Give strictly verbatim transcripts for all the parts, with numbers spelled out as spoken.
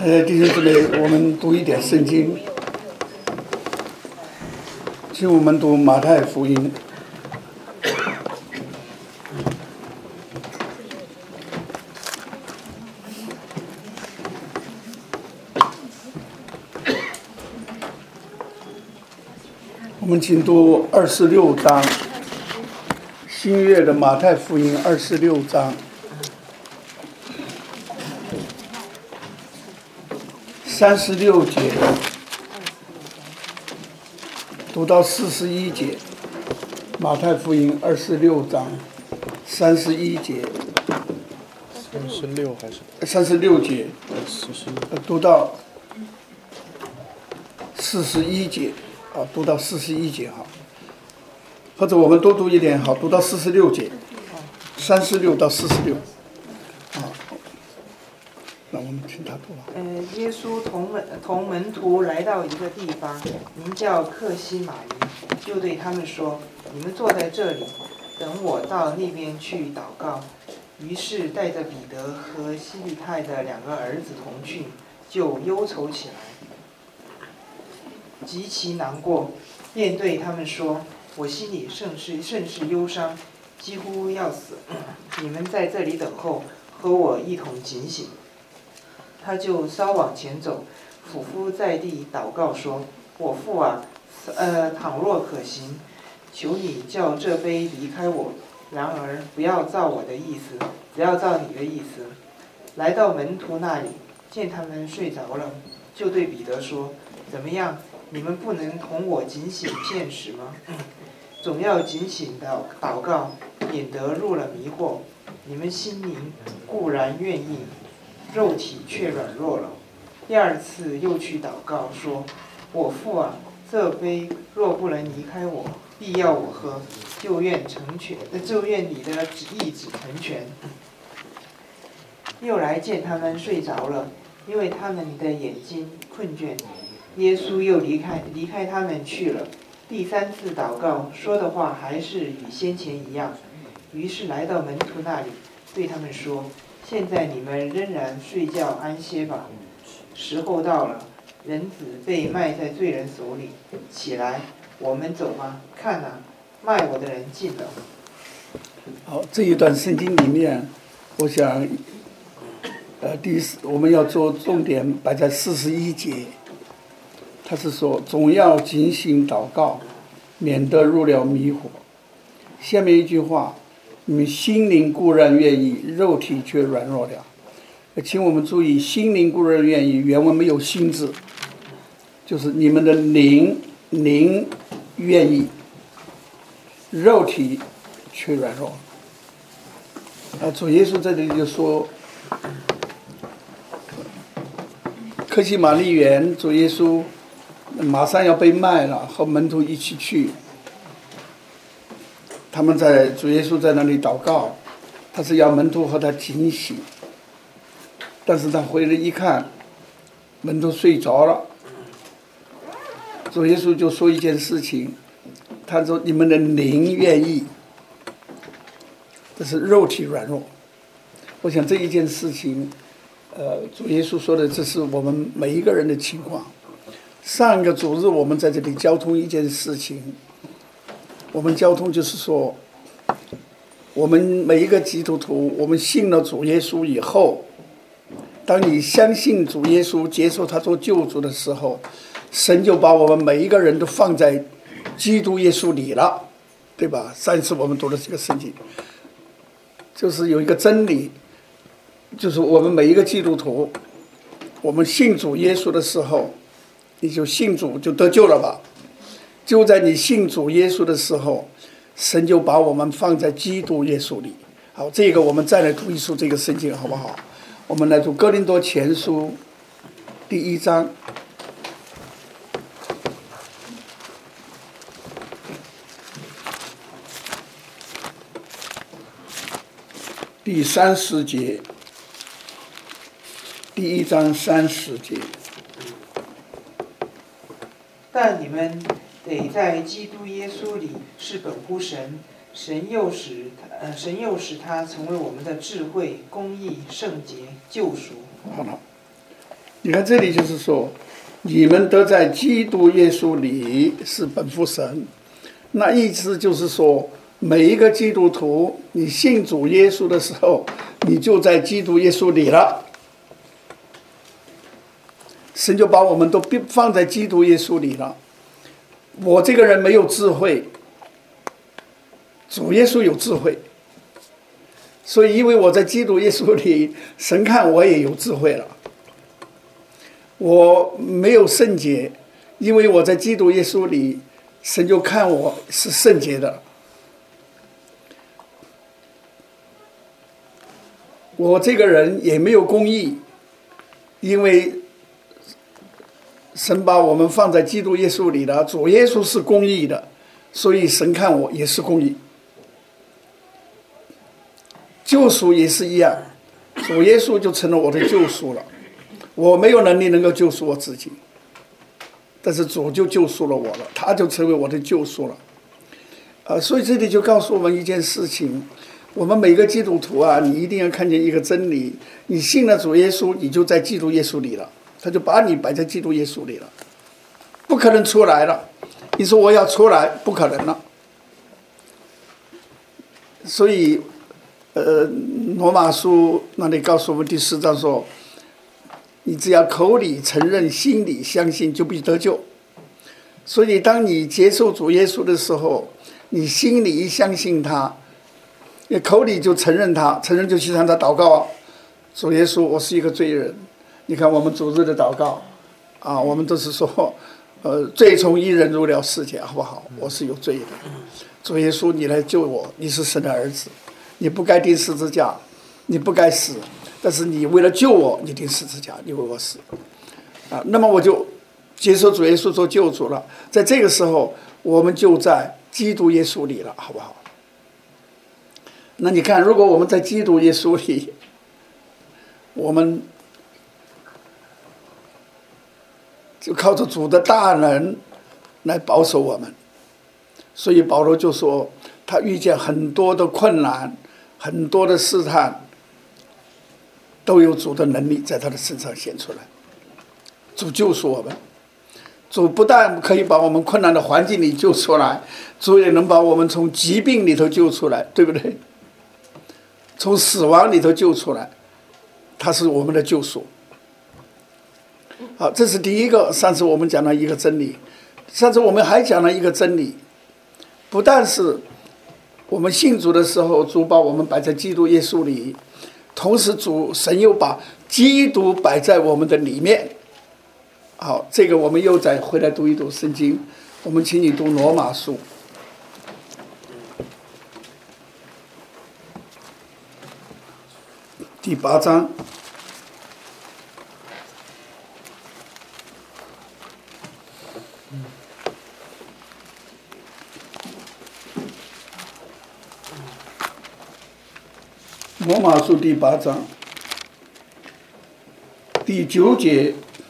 呃，弟兄姊妹，我们读一点圣经。请我们读马太福音。我们请读二十六章，新约的马太福音二十六章。三十六节读到四十一节，马太福音二十六章三十一节， 三十六还是三十六节， 四十读到四十一节啊，读到四十一节好，或者我们多读一点好，读到四十六节，三十六到四十六。那我们听他读吧。 呃，耶稣同门同门徒来到一个地方，名叫克西马尼，就对他们说：“你们坐在这里，等我到那边去祷告。”于是带着彼得和西庇太的两个儿子同去，就忧愁起来，极其难过，便对他们说：“我心里甚是甚是忧伤，几乎要死。你们在这里等候，和我一同警醒。”他就稍往前走，俯伏在地祷告说：“我父啊，呃，倘若可行，求你叫这杯离开我，然而不要照我的意思，只要照你的意思。”来到门徒那里，见他们睡着了，就对彼得说：“怎么样，你们不能同我警醒片时吗？总要警醒祷祷告，免得入了迷惑。你们心灵固然愿意，肉体却软弱了。”第二次又去祷告说：“我父啊，这杯若不能离开我，必要我喝，就愿成全，就愿你的意志成全。”又来见他们睡着了，因为他们的眼睛困倦。耶稣又离开离开他们去了。第三次祷告说的话还是与先前一样，于是来到门徒那里，对他们说：“现在你们仍然睡觉安歇吧，时候到了，人子被卖在罪人手里。起来，我们走吧。看哪，卖我的人近了。” 好，这一段圣经里面，我想，呃，第四我们要做重点摆在四十一节，他是说总要警醒祷告，免得入了迷惑。下面一句话，你们心灵固然愿意，肉体却软弱了。请我们注意，心灵固然愿意，原文没有心字，就是你们的灵灵愿意，肉体却软弱。啊，主耶稣在这里就说，客西马尼园，主耶稣马上要被卖了，和门徒一起去。他们在主耶稣在那里祷告，他是要门徒和他警醒，但是他回来一看，门徒睡着了。主耶稣就说一件事情，他说：“你们的灵愿意，但是肉体软弱。”我想这一件事情，呃，主耶稣说的，这是我们每一个人的情况。上个主日我们在这里交通一件事情，我们交通就是说，我们每一个基督徒，我们信了主耶稣以后，当你相信主耶稣，接受他做救主的时候，神就把我们每一个人都放在基督耶稣里了，对吧？上一次我们读的这个圣经，就是有一个真理，就是我们每一个基督徒，我们信主耶稣的时候，你就信主就得救了吧。就在你信主耶稣的时候，神就把我们放在基督耶稣里。好，这个我们再来读一读这个圣经好不好？我们来读哥林多前书第一章第三十节，第一章三十节。 但你们得在基督耶稣里是本乎神，神又使呃神又使他成为我们的智慧、公义、圣洁、救赎。 好了， 你看这里就是说，你们得在基督耶稣里是本乎神，那意思就是说，每一个基督徒，你信主耶稣的时候，你就在基督耶稣里了。神就把我们都放在基督耶稣里了。我这个人没有智慧，主耶稣有智慧，所以因为我在基督耶稣里，神看我也有智慧了。我没有圣洁，因为我在基督耶稣里，神就看我是圣洁的。我这个人也没有公义，因为神把我们放在基督耶稣里了，主耶稣是公义的，所以神看我也是公义。救赎也是一样，主耶稣就成了我的救赎了。我没有能力能够救赎我自己，但是主就救赎了我了，他就成为我的救赎了。呃，所以这里就告诉我们一件事情，我们每个基督徒啊，你一定要看见一个真理，你信了主耶稣，你就在基督耶稣里了，他就把你摆在基督耶稣里了，不可能出来了。你说我要出来，不可能了。所以呃，罗马书那里告诉我们第四章说，你只要口里承认，心里相信，就必得救。所以当你接受主耶稣的时候，你心里一相信他，你口里就承认他，承认就去向他祷告啊，主耶稣，我是一个罪人。你看我们主日的祷告啊，我们都是说呃，罪从一人入了世界，好不好？我是有罪的，主耶稣你来救我，你是神的儿子，你不该钉十字架，你不该死，但是你为了救我，你钉十字架，你为我死啊，那么我就接受主耶稣做救主了。在这个时候我们就在基督耶稣里了，好不好？那你看，如果我们在基督耶稣里，我们就靠着主的大能来保守我们。所以保罗就说，他遇见很多的困难，很多的试探，都有主的能力在他的身上显出来。主救赎我们，主不但可以把我们困难的环境里救出来，主也能把我们从疾病里头救出来，对不对？从死亡里头救出来，他是我们的救赎。好，这是第一个。上次我们讲了一个真理，上次我们还讲了一个真理，不但是我们信主的时候，主把我们摆在基督耶稣里，同时主神又把基督摆在我们的里面。好，这个我们又再回来读一读圣经。我们请你读罗马书第八章。罗马书第八章第九节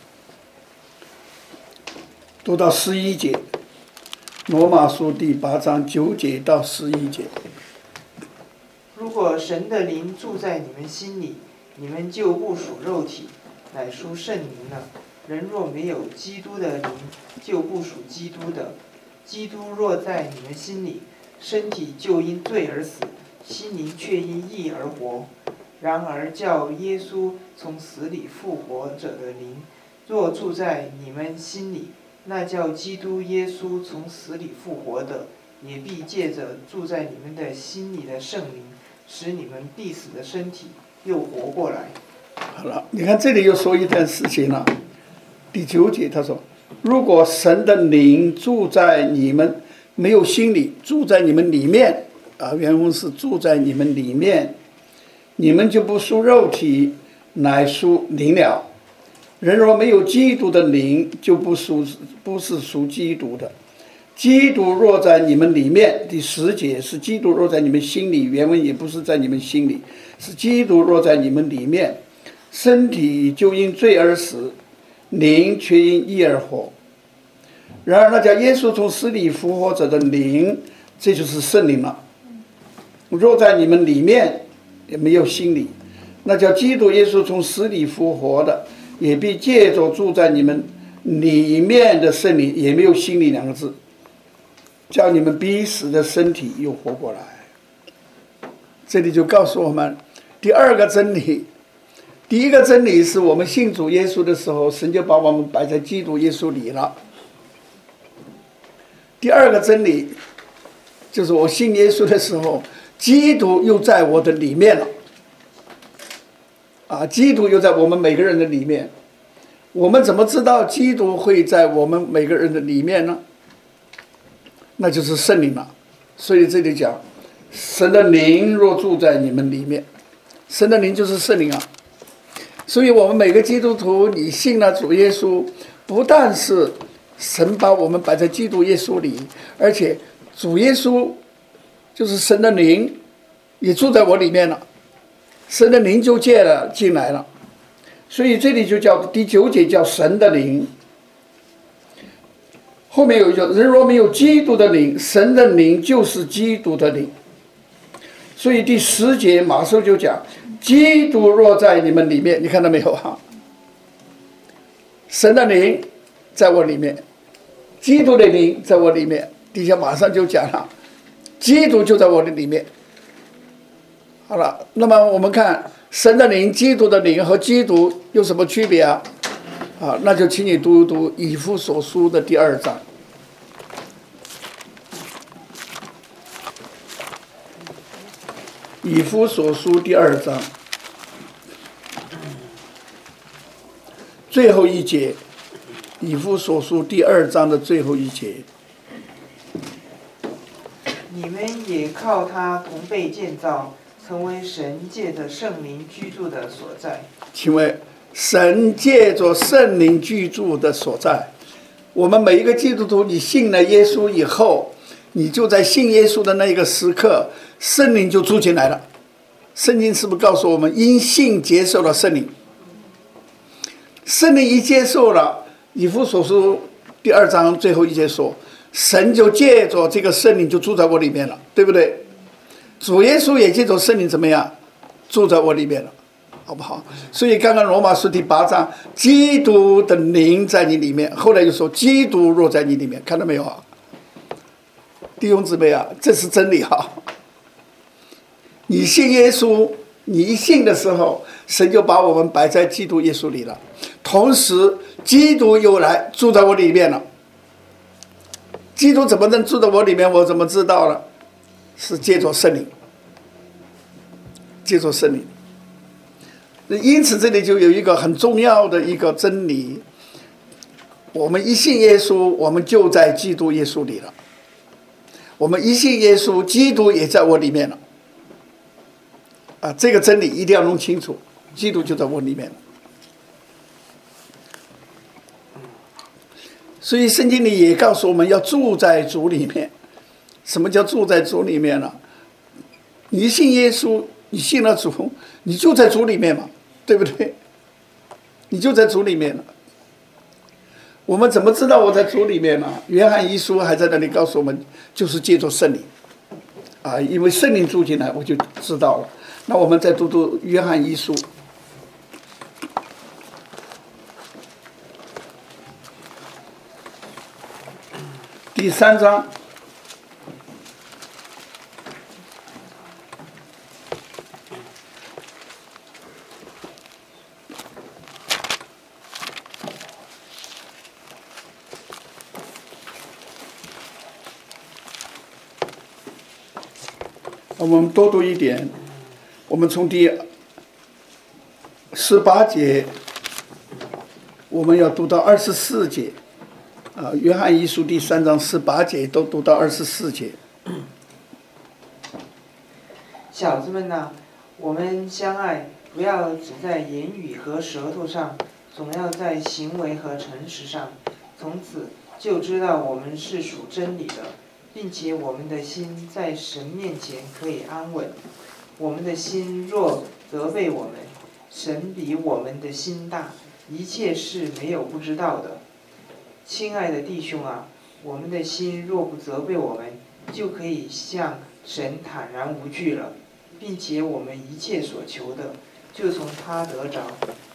读到十一节，罗马书第八章九节到十一节。 如果神的灵住在你们心里，你们就不属肉体，乃属圣灵了。人若没有基督的灵，就不属基督的。基督若在你们心里，身体就因罪而死，心灵却因义而活。然而叫耶稣从死里复活者的灵，若住在你们心里，那叫基督耶稣从死里复活的，也必借着住在你们的心里的圣灵，使你们必死的身体又活过来。 好了，你看这里又说一件事情了。第九节他说，如果神的灵住在你们，没有心里，住在你们里面啊，原文是住在你们里面，你们就不属肉体，乃属灵了。人若没有基督的灵，就不属不是属基督的。基督若在你们里面，第十节是基督若在你们心里，原文也不是在你们心里，是基督若在你们里面，身体就因罪而死，灵却因义而活。然而那叫耶稣从死里复活者的灵，这就是圣灵了。若在你们里面也没有心里，那叫基督耶稣从死里复活的， 也必借着住在你们里面的圣灵，也没有心里两个字，叫你们必死的身体又活过来。这里就告诉我们第二个真理。第一个真理是我们信主耶稣的时候，神就把我们摆在基督耶稣里了。第二个真理就是我信耶稣的时候，基督又在我的里面了。啊，基督又在我们每个人的里面。我们怎么知道基督会在我们每个人的里面呢？那就是圣灵了。所以这里讲，神的灵若住在你们里面，神的灵就是圣灵啊。所以我们每个基督徒，你信了主耶稣，不但是神把我们摆在基督耶稣里，而且主耶稣就是神的灵也住在我里面了，神的灵就借了进来了。所以这里就叫第九节叫神的灵。后面有一句，人若没有基督的灵，神的灵就是基督的灵。所以第十节马上就讲，基督若在你们里面，你看到没有啊？神的灵在我里面，基督的灵在我里面，底下马上就讲了，基督就在我的里面。好了，那么我们看神的灵、基督的灵和基督有什么区别啊？啊，那就请你读一读以弗所书的第二章。以弗所书第二章最后一节，以弗所书第二章的最后一节。 你们也靠他同被建造，成为神借着圣灵居住的所在。 请问，神借着圣灵居住的所在，我们每一个基督徒，你信了耶稣以后，你就在信耶稣的那一个时刻，圣灵就住进来了。圣经是不是告诉我们，因信接受了圣灵？圣灵一接受了，以弗所书第二章最后一节说，神就借着这个圣灵就住在我里面了，对不对？主耶稣也借着圣灵怎么样，住在我里面了，好不好？所以刚刚罗马书第八章，基督的灵在你里面，后来就说基督若在你里面，看到没有啊？弟兄姊妹啊，这是真理啊！你信耶稣，你一信的时候，神就把我们摆在基督耶稣里了，同时基督又来住在我里面了。基督怎么能住在我里面？我怎么知道了？是借着圣灵，借着圣灵。因此这里就有一个很重要的一个真理，我们一信耶稣，我们就在基督耶稣里了。我们一信耶稣，基督也在我里面了。啊，这个真理一定要弄清楚，基督就在我里面了。所以圣经里也告诉我们要住在主里面。什么叫住在主里面呢？你信耶稣，你信了主，你就在主里面嘛，对不对？你就在主里面了。我们怎么知道我在主里面呢？约翰一书还在那里告诉我们，就是借着圣灵啊，因为圣灵住进来，我就知道了。那我们再读读约翰一书第三章。我们多读一点，我们从第十八节，我们要读到二十四节，啊，约翰一书第三章十八节都读到二十四节。 小子们呐，我们相爱，不要只在言语和舌头上，总要在行为和诚实上。从此就知道我们是属真理的，并且我们的心在神面前可以安稳。我们的心若责备我们，神比我们的心大，一切事没有不知道的。亲爱的弟兄啊，我们的心若不责备我们，就可以向神坦然无惧了，并且我们一切所求的，就从他得着。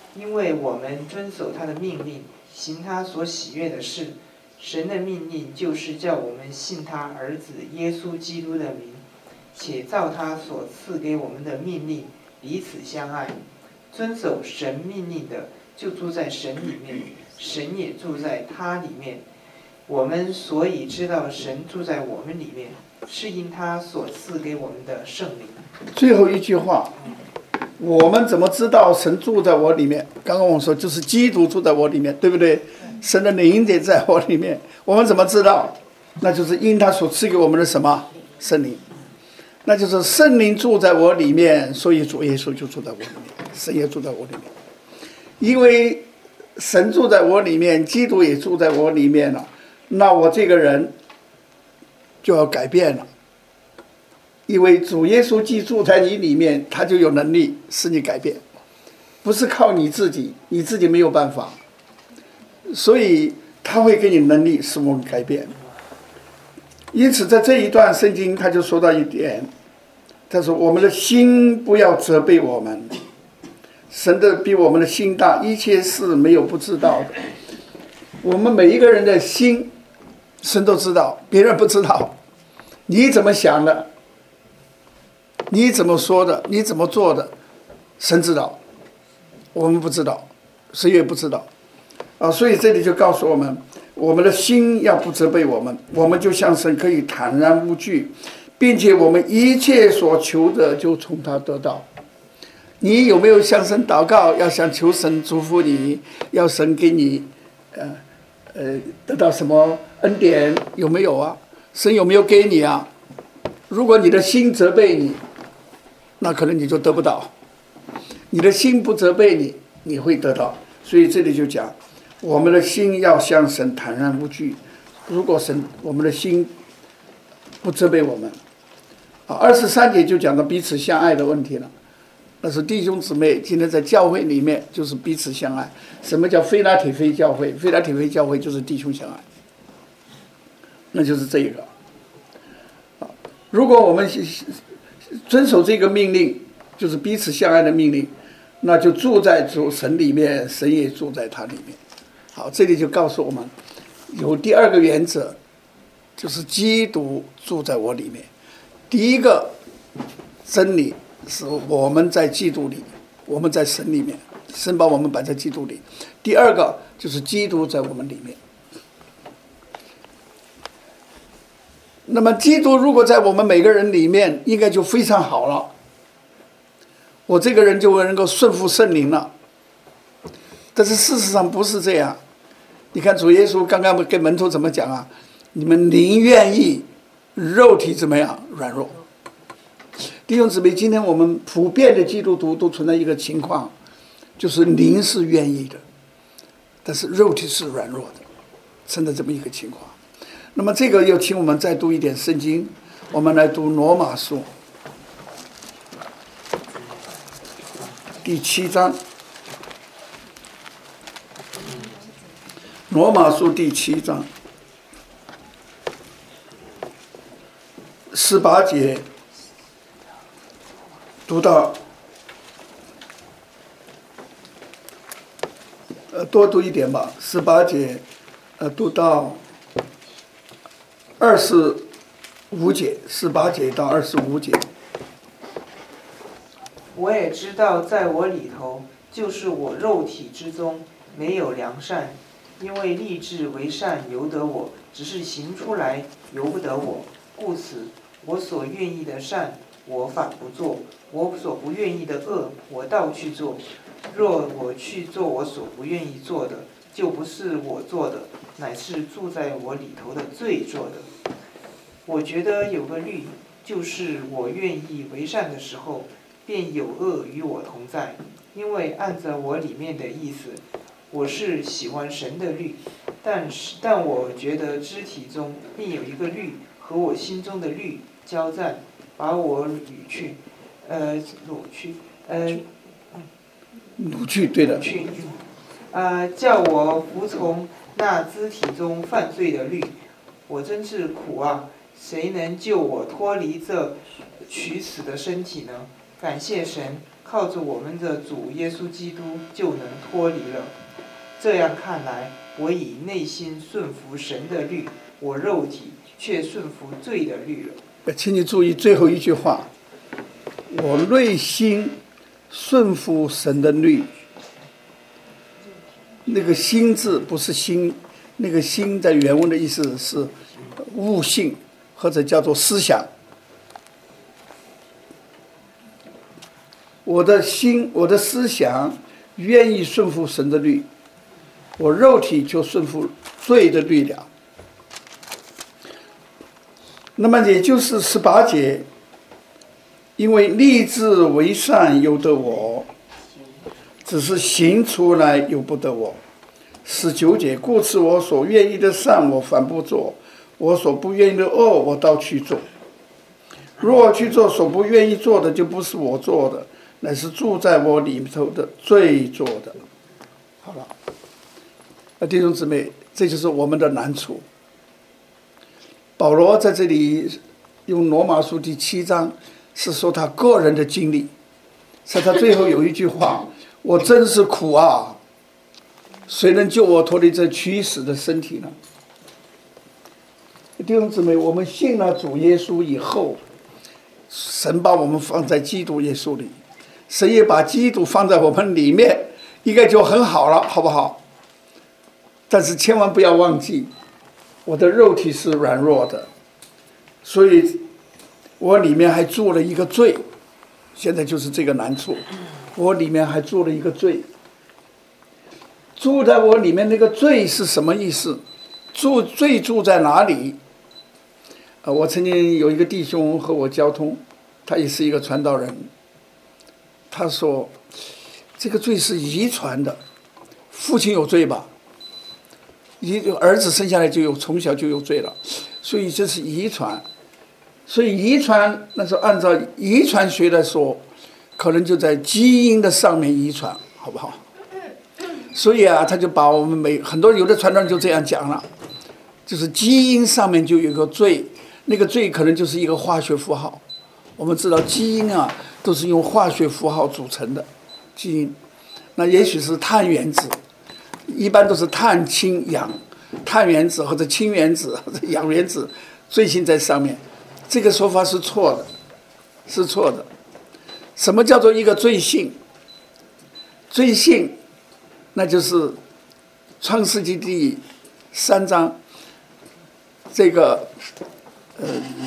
因为我们遵守他的命令，行他所喜悦的事。神的命令就是叫我们信他儿子耶稣基督的名，且照他所赐给我们的命令彼此相爱。遵守神命令的，就住在神里面，神也住在他里面。我们所以知道神住在我们里面，是因他所赐给我们的圣灵。 最后一句话，我们怎么知道神住在我里面？刚刚我说就是基督住在我里面，对不对？神的灵也在我里面，我们怎么知道？那就是因他所赐给我们的什么圣灵，那就是圣灵住在我里面，所以主耶稣就住在我里面，神也住在我里面。因为神住在我里面，基督也住在我里面了，那我这个人就要改变了。因为主耶稣既住在你里面，他就有能力使你改变，不是靠你自己，你自己没有办法，所以他会给你能力使我们改变。因此在这一段圣经他就说到一点，他说我们的心不要责备我们，神的比我们的心大，一切事没有不知道的。我们每一个人的心神都知道，别人不知道。你怎么想的，你怎么说的，你怎么做的，神知道，我们不知道，谁也不知道啊。所以这里就告诉我们，我们的心要不责备我们，我们就像神可以坦然无惧，并且我们一切所求的就从他得到。你有没有向神祷告，要想求神祝福你，要神给你呃呃得到什么恩典？有没有啊？神有没有给你啊？如果你的心责备你，那可能你就得不到。你的心不责备你，你会得到。所以这里就讲，我们的心要向神坦然无惧。如果神我们的心不责备我们，啊，二十三节就讲到彼此相爱的问题了。那是弟兄姊妹今天在教会里面就是彼此相爱。什么叫非拉铁非教会？非拉铁非教会就是弟兄相爱，那就是这一个。如果我们遵守这个命令，就是彼此相爱的命令，那就住在主神里面，神也住在他里面。好，这里就告诉我们有第二个原则，就是基督住在我里面。第一个真理是我们在基督里，我们在神里面，神把我们摆在基督里。第二个就是基督在我们里面。那么基督如果在我们每个人里面，应该就非常好了，我这个人就能够顺服圣灵了。但是事实上不是这样。你看主耶稣刚刚跟门徒怎么讲啊？你们灵愿意，肉体怎么样？软弱。弟兄姊妹，今天我们普遍的基督徒都存在一个情况，就是灵是愿意的，但是肉体是软弱的，存在这么一个情况。那么这个又请我们再读一点圣经，我们来读罗马书第七章。罗马书第七章十八节读到，呃，多读一点吧，十八节，呃，读到二十五节，十八节到二十五节。 我也知道，在我里头，就是我肉体之中没有良善，因为立志为善由得我，只是行出来由不得我。故此，我所愿意的善，我反不做；我所不愿意的恶，我倒去做。若我去做我所不愿意做的，就不是我做的，乃是住在我里头的罪做的。我觉得有个律，就是我愿意为善的时候，便有恶与我同在。因为按着我里面的意思，我是喜欢神的律，但是但我觉得肢体中另有一个律和我心中的律交战，把我掳去，呃，掳去，呃， 掳去，对的。 去，呃，叫我服从那肢体中犯罪的律。我真是苦啊！谁能救我脱离这取死的身体呢？ 感谢神，靠着我们的主耶稣基督就能脱离了。这样看来，我以内心顺服神的律，我肉体却顺服罪的律了。 请你注意最后一句话，我内心顺服神的律。那个心字不是心，那个心在原文的意思是悟性，或者叫做思想。我的心，我的思想愿意顺服神的律，我肉体就顺服罪的律了。那么也就是十八节，因为立志为善由得我，只是行出来由不得我。十九节，故此我所愿意的善我反不做，我所不愿意的恶我倒去做。若去做所不愿意做的，就不是我做的，乃是住在我里头的罪做的。好了，那弟兄姊妹，这就是我们的难处。保罗在这里用罗马书第七章是说他个人的经历，在他最后有一句话，我真是苦啊，谁能救我脱离这屈死的身体呢？弟兄姊妹，我们信了主耶稣以后，神把我们放在基督耶稣里，神也把基督放在我们里面，应该就很好了，好不好？但是千万不要忘记，我的肉体是软弱的，所以我里面还做了一个罪，现在就是这个难处，我里面还做了一个罪。住在我里面那个罪是什么意思？住罪住在哪里？呃，我曾经有一个弟兄和我交通，他也是一个传道人，他说这个罪是遗传的，父亲有罪吧，一儿子生下来就有，从小就有罪了，所以这是遗传。所以遗传那是按照遗传学来说，可能就在基因的上面遗传，好不好？所以啊，他就把我们每很多有的传道人就这样讲了，就是基因上面就有个罪，那个罪可能就是一个化学符号。我们知道基因啊都是用化学符号组成的基因，那也许是碳原子，一般都是碳氢氧，碳原子或者氢原子或者氧原子罪性在上面，这个说法是错的，是错的。什么叫做一个罪性？罪性那就是创世纪第三章，这个呃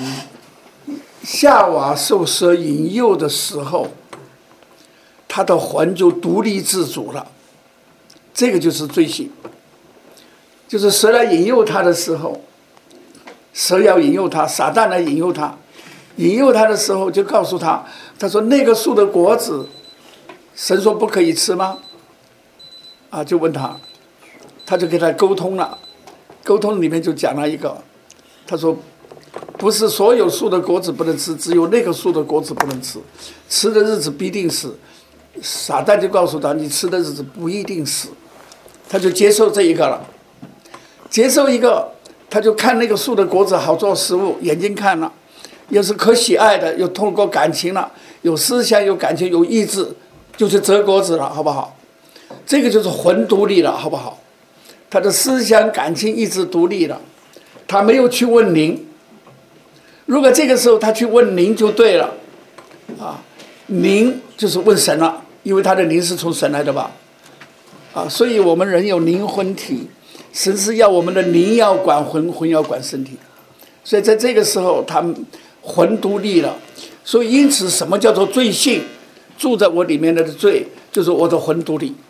夏娃受蛇引诱的时候，他的魂就独立自主了，这个就是罪性。就是蛇来引诱他的时候，蛇要引诱他，撒旦来引诱他，引诱他的时候就告诉他，他说那个树的果子神说不可以吃吗？啊，就问他，他就跟他沟通了，沟通里面就讲了一个，他说不是所有树的果子不能吃，只有那个树的果子不能吃，吃的日子必定死。撒旦就告诉他，你吃的日子不一定死，他就接受这一个了，接受一个，他就看那个树的果子好做食物，眼睛看了，又是可喜爱的，又通过感情了，有思想，有感情，有意志，就是折果子了，好不好？这个就是魂独立了，好不好？他的思想、感情、意志独立了，他没有去问灵。如果这个时候他去问灵就对了，啊，灵就是问神了，因为他的灵是从神来的吧，啊，所以我们人有灵魂体，神是要我们的灵要管魂，魂要管身体，所以在这个时候他魂独立了，所以因此什么叫做罪性？住在我里面的罪就是我的魂独立。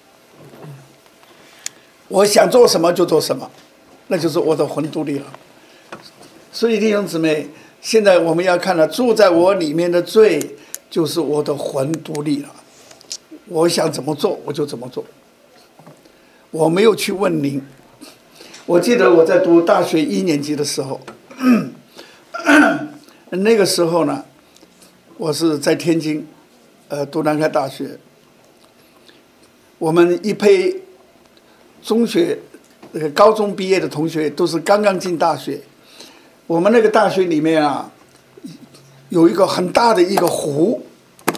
我想做什么就做什么，那就是我的魂独立了。所以弟兄姊妹，现在我们要看到住在我里面的罪就是我的魂独立了，我想怎么做我就怎么做，我没有去问灵。我记得我在读大学一年级的时候，那个时候呢，我是在天津呃读南开大学，我们一批中学那个高中毕业的同学都是刚刚进大学。我们那个大学里面啊，有一个很大的一个湖，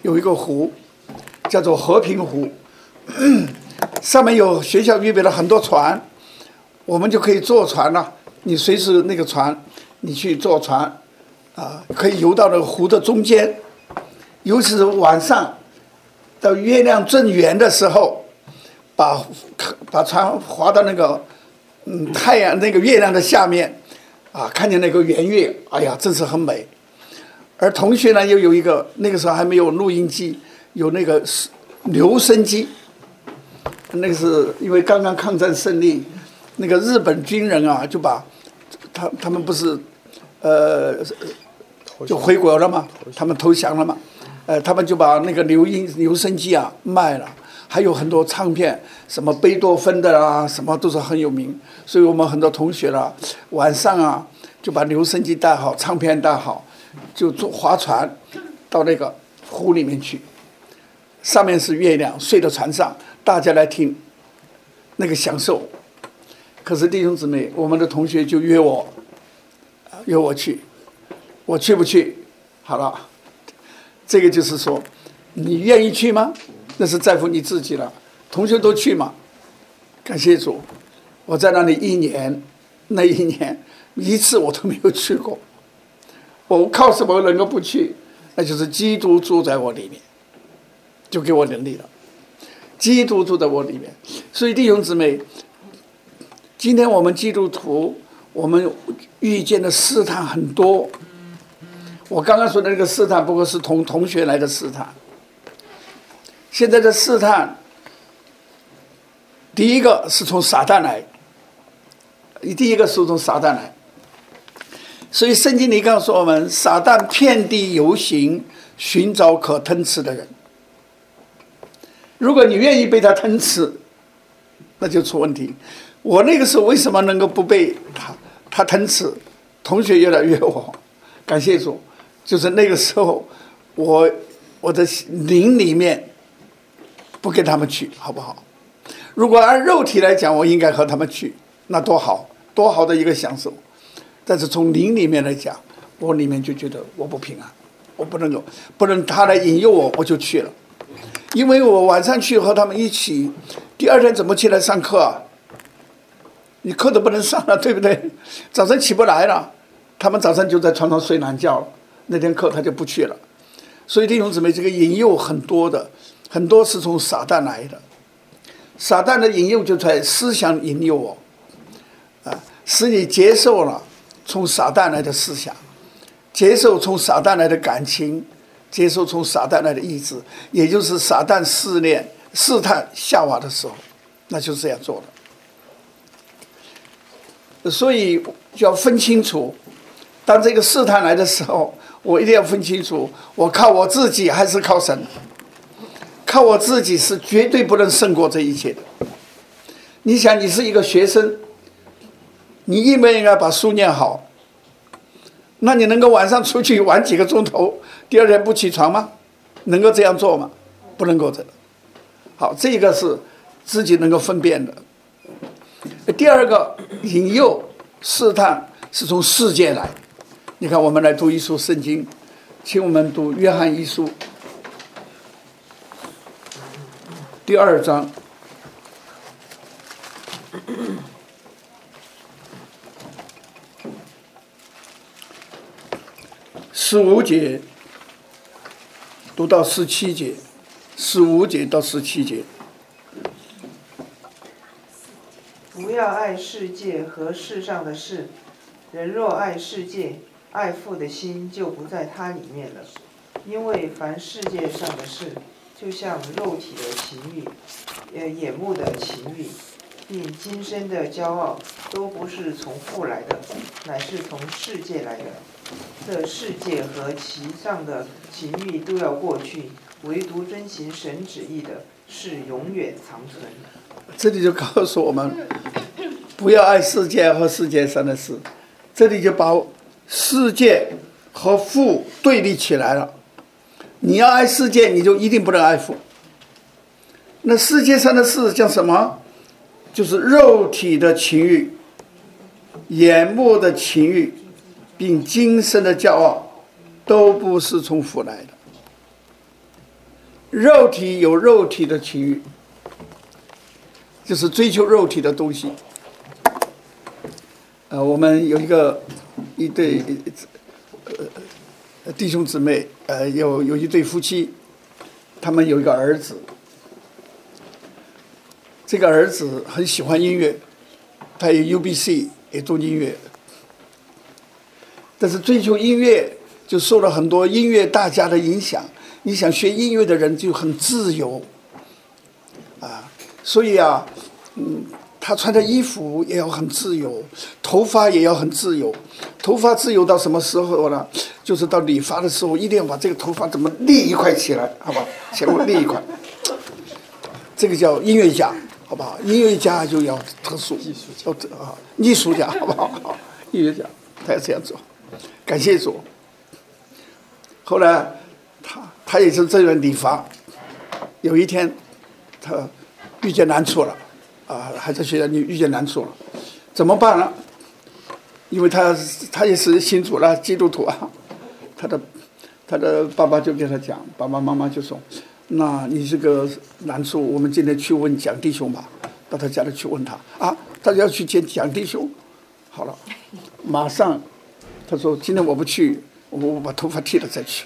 有一个湖，叫做和平湖，上面有学校预备了很多船，我们就可以坐船了。你随时那个船，你去坐船，啊，可以游到那个湖的中间。尤其是晚上，到月亮正圆的时候，把把船划到那个嗯太阳那个月亮的下面，啊，看见那个圆月，哎呀，真是很美。而同学呢，又有一个那个时候还没有录音机，有那个留声机。那个是因为刚刚抗战胜利，那个日本军人啊，就把他他们不是呃就回国了嘛，他们投降了嘛，呃，他们就把那个留音留声机啊卖了，还有很多唱片，什么贝多芬的啊，什么都是很有名。所以我们很多同学啦，晚上啊就把留声机带好，唱片带好。就坐划船到那个湖里面去，上面是月亮，睡到船上，大家来听那个享受。可是弟兄姊妹，我们的同学就约我，约我去，我去不去？好了，这个就是说，你愿意去吗？那是在乎你自己了。同学都去嘛，感谢主，我在那里一年，那一年一次我都没有去过。我靠什么能够不去？那就是基督住在我里面，就给我能力了。基督住在我里面，所以弟兄姊妹，今天我们基督徒，我们遇见的试探很多。我刚刚说的那个试探，不过是同同学来的试探。现在的试探，第一个是从撒旦来，第一个是从撒旦来。所以圣经里告诉我们，撒旦遍地游行，寻找可吞吃的人。如果你愿意被他吞吃，那就出问题。我那个时候为什么能够不被他他吞吃？同学越来越我，感谢主，就是那个时候我我的灵里面不跟他们去，好不好？如果按肉体来讲，我应该和他们去，那多好，多好的一个享受。但是从灵里面来讲，我里面就觉得我不平安，我不能够，不能他来引诱我，我就去了。因为我晚上去和他们一起，第二天怎么起来上课啊？你课都不能上了，对不对？早上起不来了，他们早上就在床上睡懒觉了，那天课他就不去了。所以弟兄姊妹，这个引诱很多的，很多是从撒旦来的。撒旦的引诱就在思想引诱我，啊，使你接受了从撒旦来的思想，接受从撒旦来的感情，接受从撒旦来的意志，也就是撒旦试炼试探夏娃的时候，那就是这样做的。所以就要分清楚，当这个试探来的时候，我一定要分清楚，我靠我自己还是靠神。靠我自己是绝对不能胜过这一切的。你想，你是一个学生，你应不应该把书念好？那你能够晚上出去玩几个钟头，第二天不起床吗？能够这样做吗？不能够这个。好，这个是自己能够分辨的。第二个引诱试探是从世界来。你看，我们来读一书圣经，请我们读约翰一书第二章十五节读到十七节，十五节到十七节。 不要爱世界和世上的事，人若爱世界，爱父的心就不在他里面了。因为凡世界上的事，就像肉体的情欲、呃眼目的情欲，并今生的骄傲，都不是从父来的，乃是从世界来的。这世界和其上的情欲都要过去，唯独遵行神旨意的是永远长存。 这里就告诉我们，不要爱世界和世界上的事。这里就把世界和父对立起来了。你要爱世界，你就一定不能爱父。那世界上的事叫什么？就是肉体的情欲、眼目的情欲，并今生的骄傲，都不是从父来的。 肉体有肉体的情欲，就是追求肉体的东西。呃，我们有一个一对呃弟兄姊妹，呃，有有一对夫妻，他们有一个儿子。这个儿子很喜欢音乐，他有 U B C 也做音乐，但是追求音乐就受了很多音乐大家的影响。你想学音乐的人就很自由，啊，所以啊，嗯，他穿的衣服也要很自由，头发也要很自由。头发自由到什么时候呢？就是到理发的时候，一定要把这个头发怎么立一块起来，好吧？前后立一块，这个叫音乐家。好不好？音乐家就要特殊，要啊，艺术家，好不好？音乐家他要这样做，感谢主。后来他他也是这样理发，有一天他遇见难处了，啊，还在学校里遇见难处了，怎么办呢？因为他他也是信主了，基督徒啊，他的他的爸爸就跟他讲，爸爸妈妈就说。那你这个难处，我们今天去问蒋弟兄吧，到他家里去问他啊，他要去见蒋弟兄。好了，马上他说今天我不去，我我把头发剃了再去。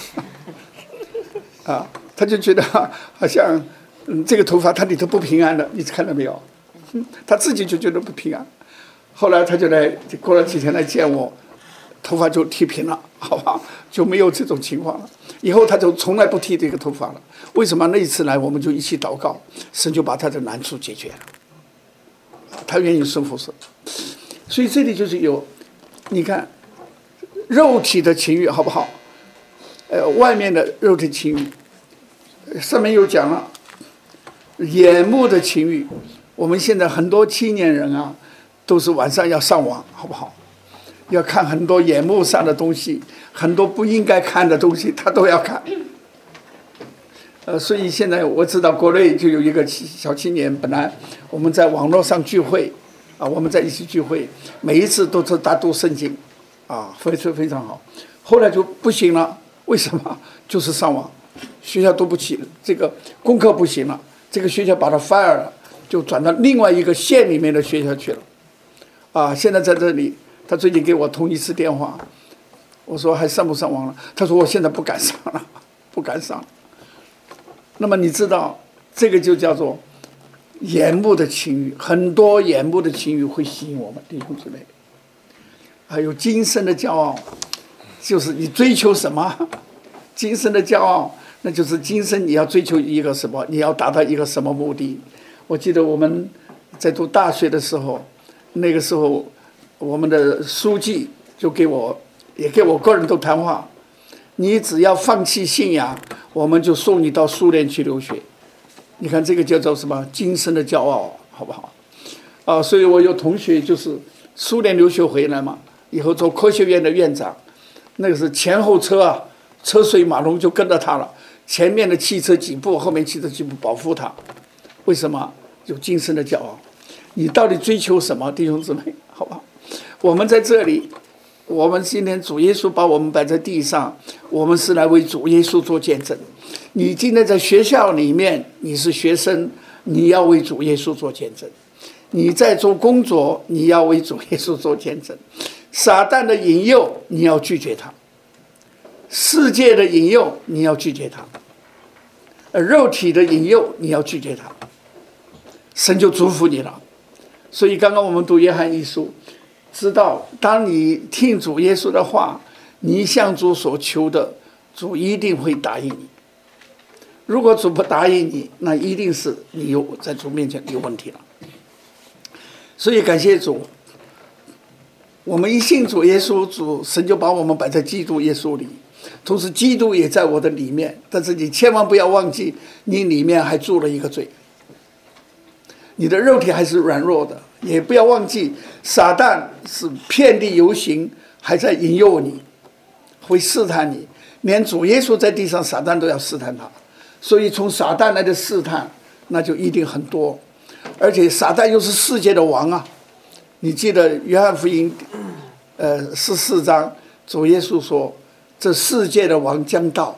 啊，他就觉得好像嗯这个头发他里头不平安的，你看到没有？嗯，他自己就觉得不平安。后来他就来，过了几天来见我，头发就剃平了，好吧，就没有这种情况了。以后他就从来不剃这个头发了。为什么？那一次来我们就一起祷告，神就把他的难处解决了，他愿意顺服神。所以这里就是有，你看，肉体的情欲好不好？呃，外面的肉体情欲，上面又讲了，眼目的情欲。我们现在很多青年人啊，都是晚上要上网，好不好？要看很多眼目上的东西，很多不应该看的东西，他都要看。呃，所以现在我知道国内就有一个小青年，本来我们在网络上聚会，啊，我们在一起聚会，每一次都是他读圣经，啊，非常非常好。后来就不行了，为什么？就是上网，学校读不起，这个功课不行了，这个学校把他 fire 了，就转到另外一个县里面的学校去了。啊，现在在这里。他最近给我通一次电话，我说还上不上网了？他说我现在不敢上了，不敢上。那么你知道，这个就叫做眼目的情欲，很多眼目的情欲会吸引我们弟兄姊妹。还有今生的骄傲，就是你追求什么？今生的骄傲，那就是今生你要追求一个什么？你要达到一个什么目的？我记得我们在读大学的时候，那个时候。我们的书记就给我，也给我个人都谈话，你只要放弃信仰，我们就送你到苏联去留学。你看这个叫做什么？今生的骄傲，好不好？啊，所以我有同学就是苏联留学回来嘛，以后做科学院的院长，那个是前后车啊，车水马龙就跟着他了，前面的汽车几步，后面汽车几步保护他。为什么？有今生的骄傲。你到底追求什么，弟兄姊妹？好吧？我们在这里，我们今天主耶稣把我们摆在地上，我们是来为主耶稣做见证。你今天在学校里面，你是学生，你要为主耶稣做见证；你在做工作，你要为主耶稣做见证。撒旦的引诱，你要拒绝他；世界的引诱，你要拒绝他；而肉体的引诱，你要拒绝他。神就祝福你了。所以刚刚我们读约翰一书，知道当你听主耶稣的话，你向主所求的，主一定会答应你。如果主不答应你，那一定是你有在主面前有问题了。所以感谢主，我们一信主耶稣，主神就把我们摆在基督耶稣里，同时基督也在我的里面。但是你千万不要忘记，你里面还住了一个罪，你的肉体还是软弱的。也不要忘记，撒旦是遍地游行，还在引诱你，会试探你。连主耶稣在地上，撒旦都要试探他。所以从撒旦来的试探，那就一定很多。而且撒旦又是世界的王啊！你记得约翰福音，呃，十四章，主耶稣说：“这世界的王将到，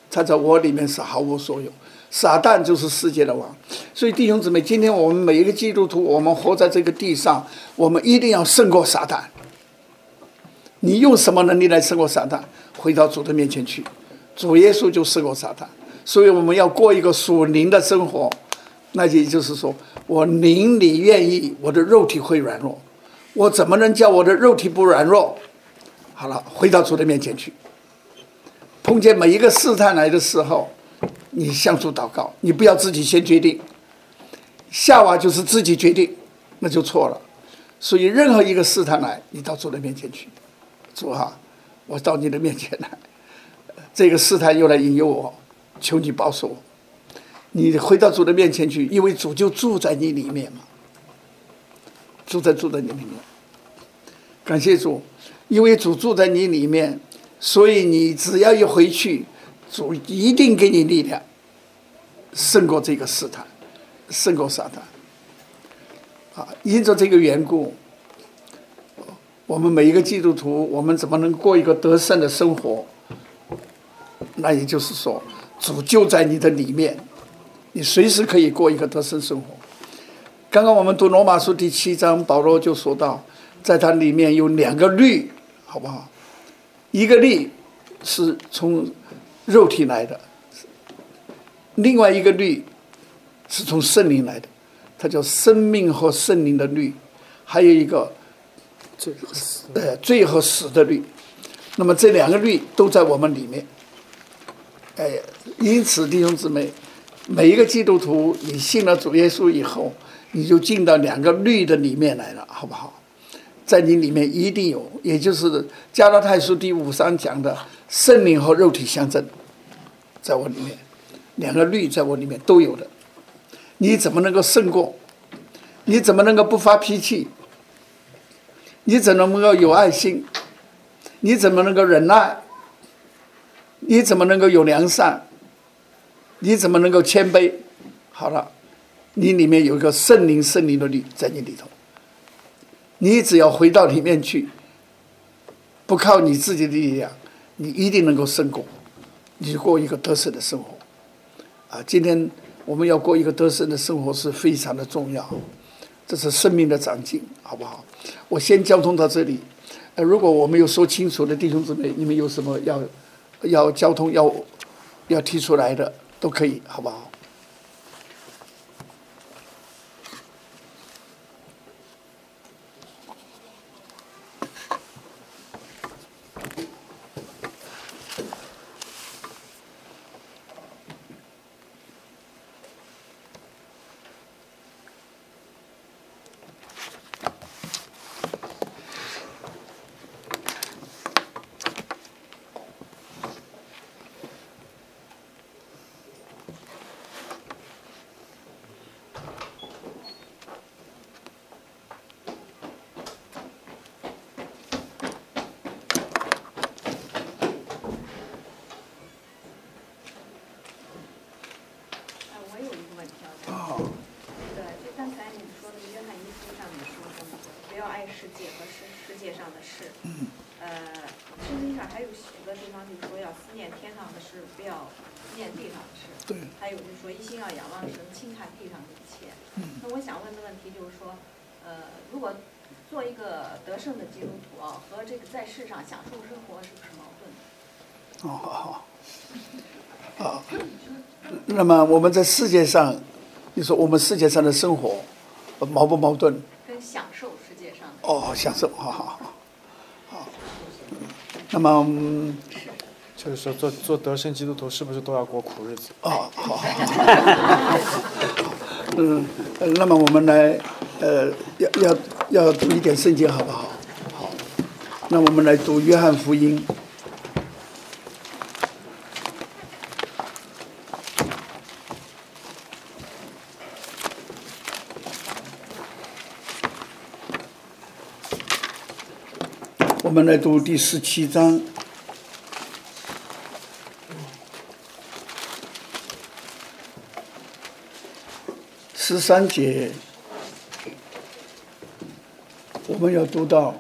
他在我里面是毫无所有。撒旦就是世界的王，所以弟兄姊妹，今天我们每一个基督徒，我们活在这个地上，我们一定要胜过撒旦。你用什么能力来胜过撒旦？回到主的面前去，主耶稣就胜过撒旦。所以我们要过一个属灵的生活，那也就是说，我灵里愿意，我的肉体会软弱，我怎么能叫我的肉体不软弱？好了，回到主的面前去。碰见每一个试探来的时候，你向主祷告，你不要自己先决定。夏娃就是自己决定，那就错了。所以任何一个试探来，你到主的面前去，主啊，我到你的面前来，这个试探又来引诱我，求你保守我。你回到主的面前去，因为主就住在你里面嘛，住在住在你里面。感谢主，因为主住在你里面，所以你只要一回去，主一定给你力量，胜过这个试探，胜过撒旦。啊，因着这个缘故，我们每一个基督徒，我们怎么能过一个得胜的生活？那也就是说，主就在你的里面，你随时可以过一个得胜生活。刚刚我们读罗马书第七章，保罗就说到，在它里面有两个律，好不好？一个律是从肉体来的，另外一个律是从圣灵来的，它叫生命和圣灵的律，还有一个罪和死， 呃罪和死的律。那么这两个律都在我们里面。哎，因此弟兄姊妹，每一个基督徒，你信了主耶稣以后，你就进到两个律的里面来了，好不好？在你里面一定有，也就是加拉太书第五章讲的圣灵和肉体相争，在我里面，两个律在我里面都有的。你怎么能够胜过？你怎么能够不发脾气？你怎么能够有爱心？你怎么能够忍耐？你怎么能够有良善？你怎么能够谦卑？好了，你里面有一个圣灵圣灵的律在你里头，你只要回到里面去，不靠你自己的力量，你一定能够胜过，你过一个得胜的生活。啊，今天我们要过一个得胜的生活是非常的重要，这是生命的长进，好不好？我先交通到这里。呃，如果我没有说清楚的弟兄姊妹，你们有什么要要交通要要提出来的都可以，好不好？对， 还有就是说一心要仰望神，轻看地上的一切。那我想问的问题就是说，呃，如果做一个得胜的基督徒啊，和这个在世上享受生活是不是矛盾的？ 哦，好，好，那么我们在世界上，你说我们世界上的生活矛不矛盾？ 跟享受世界上的哦，享受，好好好，好。那么。嗯就是说做做得胜基督徒是不是都要过苦日子？ 哦，好，好，好，嗯，那么我们来，呃，要要要读一点圣经，好不好？好，那我们来读约翰福音。我们来读第十七章。十三节，我们要读到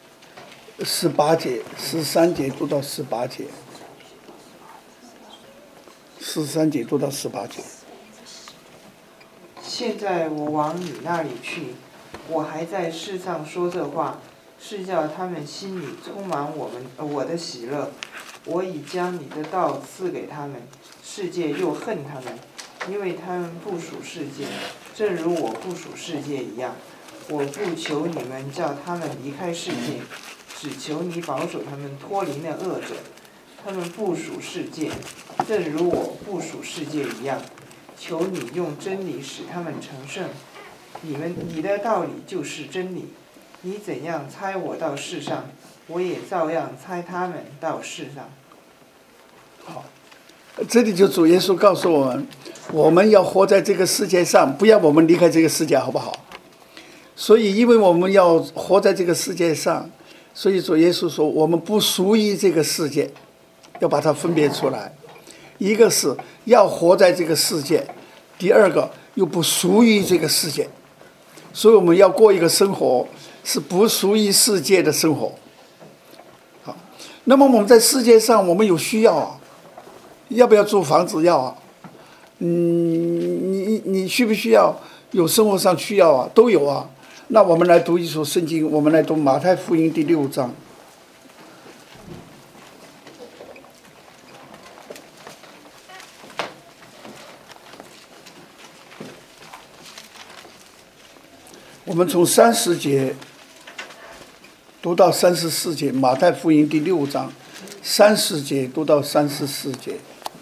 十八节，十三节读到十八节。 十三节读到十八节。 现在我往你那里去，我还在世上说这话，是叫他们心里充满我们、呃、我的喜乐。我已将你的道赐给他们，世界又恨他们，因为他们不属世界，正如我不属世界一样。我不求你们叫他们离开世界，只求你保守他们脱离那恶者。他们不属世界，正如我不属世界一样。求你用真理使他们成圣。你们你的道理就是真理。你怎样差我到世上，我也照样差他们到世上。 好，这里就主耶稣告诉我们，我们要活在这个世界上，不要我们离开这个世界，好不好？所以因为我们要活在这个世界上，所以主耶稣说我们不属于这个世界，要把它分别出来。一个是要活在这个世界，第二个又不属于这个世界，所以我们要过一个生活是不属于世界的生活。好，那么我们在世界上我们有需要啊，要不要租房子？要啊。嗯，你你需不需要有生活上需要啊？都有啊。那我们来读一首圣经，我们来读马太福音第六章。我们从三十节读到三十四节，马太福音第六章，三十节读到三十四节。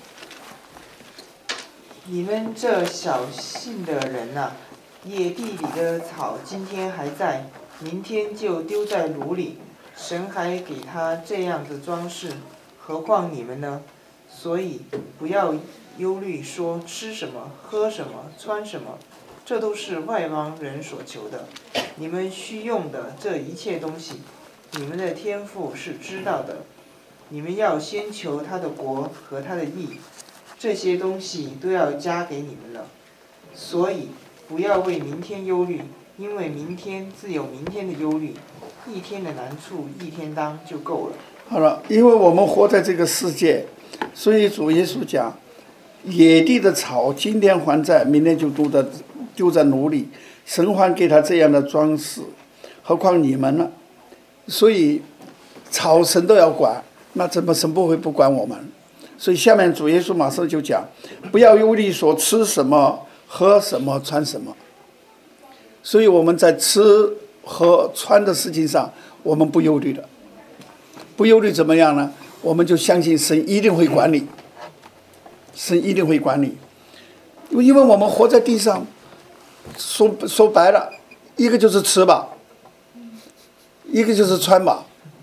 你们这小信的人呐、啊，野地里的草今天还在，明天就丢在炉里。神还给他这样的装饰，何况你们呢？所以不要忧虑，说吃什么、喝什么、穿什么。这都是外邦人所求的。你们需用的这一切东西，你们的天父是知道的。你们要先求他的国和他的义，这些东西都要加给你们了。所以不要为明天忧虑，因为明天自有明天的忧虑，一天的难处一天当就够了。 好了，因为我们活在这个世界，所以主耶稣讲，野地的草今天还在，明天就丢在丢在炉里。神还给他这样的装饰，何况你们呢？所以草神都要管，那怎么神不会不管我们？所以下面主耶稣马上就讲，不要忧虑说吃什么、喝什么、穿什么。所以我们在吃和穿的事情上，我们不忧虑的。不忧虑怎么样呢？我们就相信神一定会管理，神一定会管理。因为我们活在地上，说说白了，一个就是吃吧，一个就是穿吧，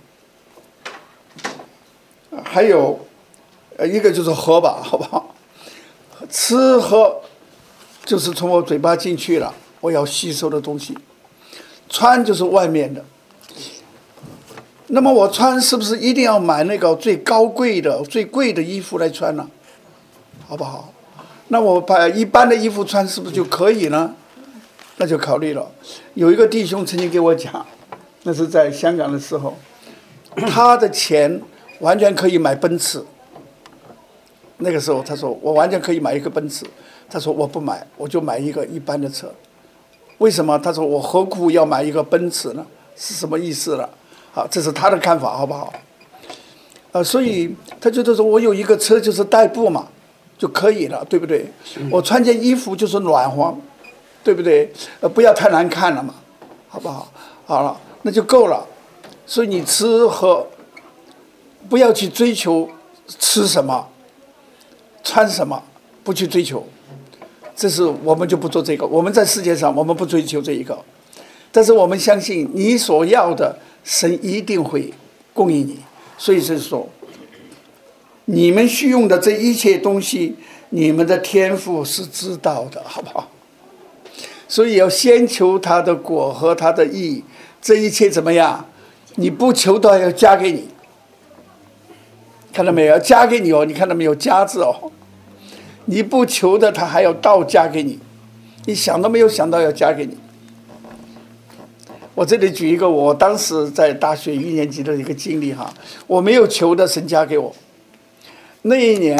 还有一个就是喝吧，好不好？吃喝就是从我嘴巴进去了，我要吸收的东西；穿就是外面的。那么我穿是不是一定要买那个最高贵的、最贵的衣服来穿呢？好不好？那我把一般的衣服穿是不是就可以呢？那就考虑了。有一个弟兄曾经给我讲，那是在香港的时候，他的钱完全可以买奔驰。那个时候他说我完全可以买一个奔驰，他说我不买，我就买一个一般的车。为什么？他说我何苦要买一个奔驰呢？是什么意思了？好，这是他的看法，好不好？呃，所以他觉得说我有一个车就是代步嘛，就可以了，对不对？我穿件衣服就是暖和，对不对？呃，不要太难看了嘛，好不好？好了，那就够了。所以你吃喝，不要去追求吃什么、穿什么，不去追求。这是我们就不做这个。我们在世界上，我们不追求这一个，但是我们相信你所要的，神一定会供应你。所以是说，你们需用的这一切东西，你们的天父是知道的，好不好？所以要先求他的果和他的义，这一切怎么样？你不求到要加给你，看到没有？要加给你哦，你看到没有？加字哦，你不求的他还要倒加给你，你想都没有想到要加给你。我这里举一个我当时在大学一年级的一个经历哈，我没有求的神加给我。那一年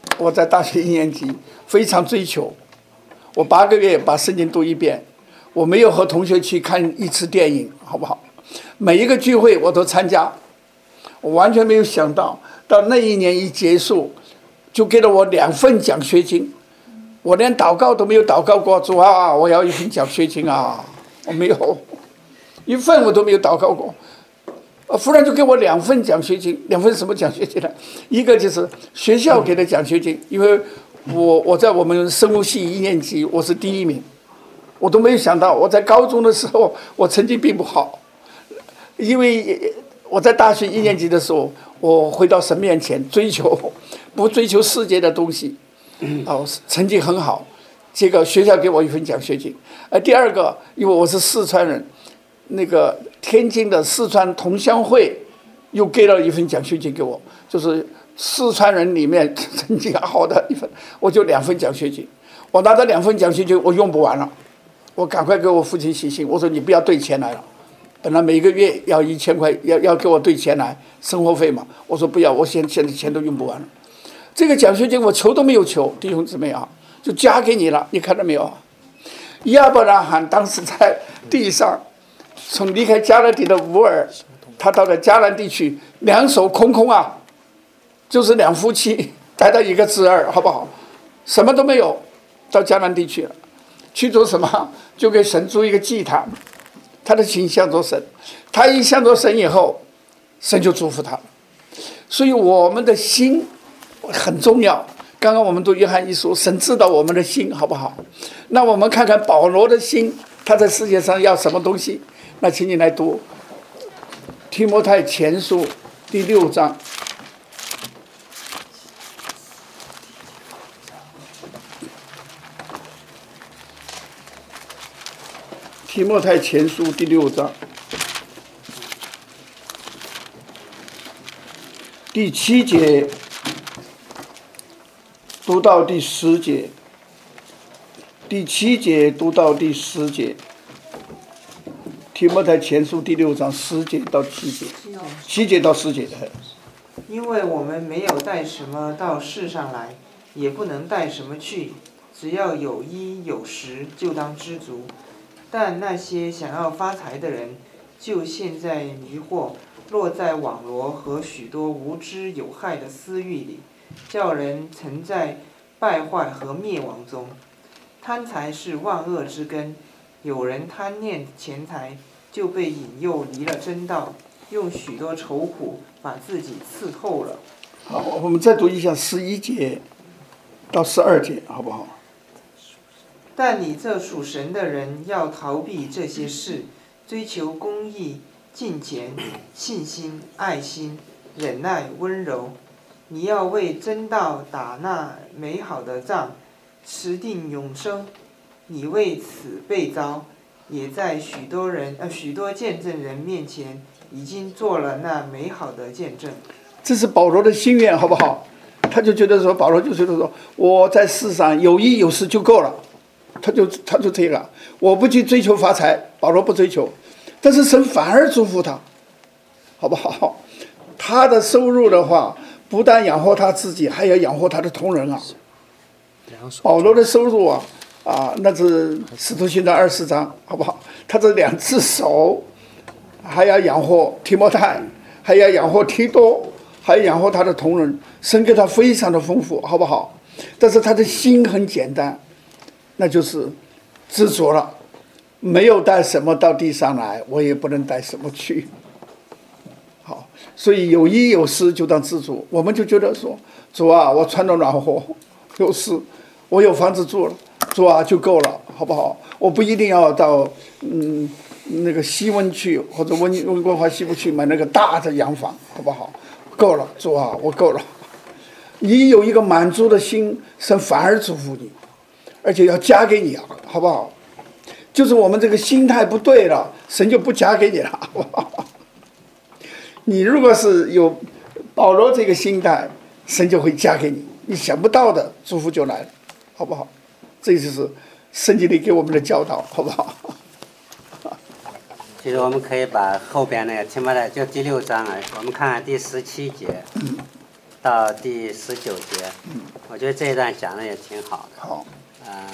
我在大学一年级非常追求，我八个月把圣经读一遍，我没有和同学去看一次电影，好不好？每一个聚会我都参加，我完全没有想到，到那一年一结束，就给了我两份奖学金，我连祷告都没有祷告过，主啊，我要一份奖学金啊，我没有，一份我都没有祷告过。忽然就给我两份奖学金，两份什么奖学金呢？一个就是学校给的奖学金，因为我我在我们生物系一年级我是第一名，我都没有想到我在高中的时候我成绩并不好，因为我在大学一年级的时候，我回到神面前追求，不追求世界的东西，哦，成绩很好，这个学校给我一份奖学金。呃，第二个，因为我是四川人。那个天津的四川同乡会又给了一份奖学金给我，就是四川人里面成绩好的一份，我就两份奖学金。我拿着两份奖学金，我用不完了，我赶快给我父亲写信，我说你不要兑钱来了，本来每个月要一千块，要要给我兑钱来生活费嘛，我说不要，我现现在钱都用不完了。这个奖学金我求都没有求，弟兄姊妹啊，就加给你了，你看到没有？亚伯拉罕当时在地上。从离开迦勒底的乌尔，他到了迦南地区，两手空空啊，就是两夫妻带到一个侄儿，好不好？什么都没有，到迦南地区了，去做什么？就给神筑一个祭坛，他的心向着神，他一向着神以后，神就祝福他了。所以我们的心很重要。刚刚我们读约翰一书，神知道我们的心，好不好？那我们看看保罗的心，他在世界上要什么东西？那请你来读提摩太前书第六章。提摩太前书第六章第七节读到第十节，第七节读到第十节。提摩太前书第六章十节到七节，七节到十节。 因为我们没有带什么到世上来，也不能带什么去，只要有衣有食，就当知足。但那些想要发财的人，就陷在迷惑，落在网罗和许多无知有害的私欲里，叫人沉在败坏和灭亡中。贪财是万恶之根。有人贪念钱财，就被引诱离了真道，用许多愁苦把自己刺透了。 好，我们再读一下十一节到十二节，好不好？ 但你这属神的人要逃避这些事，追求公义、敬虔、信心、爱心、忍耐、温柔。你要为真道打那美好的仗，持定永生。你为此被遭，也在许多人呃许多见证人面前已经做了那美好的见证。 这是保罗的心愿，好不好？他就觉得说，保罗就觉得说，我在世上有衣有食就够了，他就他就这个，我不去追求发财，保罗不追求，但是神反而祝福他，好不好？他的收入的话，不但养活他自己，还要养活他的同仁啊。保罗的收入啊。啊，那是使徒行传二十章，好不好？他这两只手，还要养活提摩太，还要养活提多，还要养活他的同仁，神给他非常的丰富，好不好？但是他的心很简单，那就是知足了，没有带什么到地上来，我也不能带什么去。好，所以有衣有食就当知足。我们就觉得说，主啊，我穿得暖和，有食，我有房子住了。主啊，就够了，好不好？我不一定要到嗯那个西温去或者温温哥华西部去买那个大的洋房，好不好？够了，主啊，我够了。你有一个满足的心，神反而祝福你，而且要加给你啊，好不好？就是我们这个心态不对了，神就不加给你了，好不好？你如果是有保罗这个心态，神就会加给你，你想不到的祝福就来了，好不好？这就是圣经里给我们的教导，好不好？ 其实我们可以把后边那个提摩太就第六章啊，我们看看第十七节到第十九节， 我觉得这一段讲的也挺好的。 好， 啊、